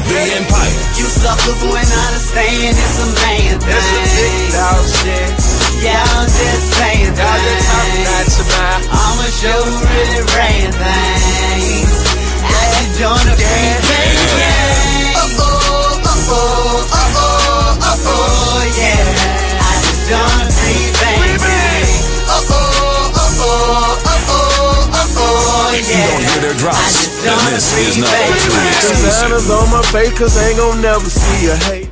being pipe. You suckers won't understand, it's a man thing. It's a big dog shit. Yeah, I'm just saying Y'all just talking things. at your mouth. I'ma show you really ran things. I should join the free band. Yeah. I just joined the free band. If you don't hear their drops, then this is not Free a band. exclusive. Designers on my face, cause I ain't gon' never see a hate.